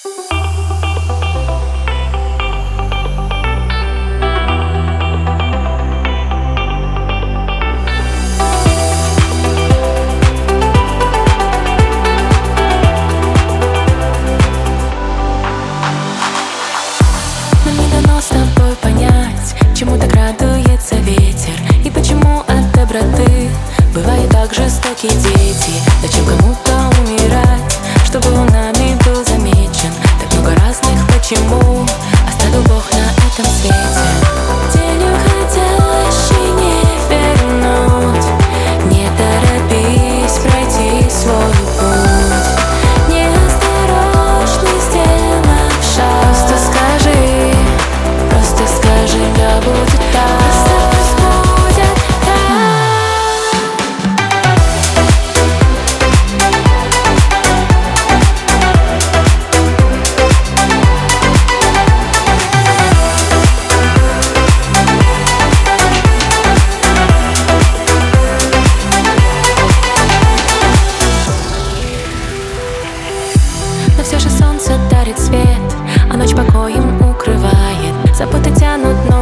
С тобой понять, чему так радуется ветер, и почему от доброты бывают так жестоки дети. Зачем кому-то умирать, чтобы он нами был замечен? Так много разных почему оставил Бог на этом свете. День уходящий не вернуть, не торопись пройти свой путь. Неосторожный сделав шаг, просто скажи, да будет так. Просто пусть будет Но все же солнце дарит свет, а ночь покоем укрывает. Заботы тянут, но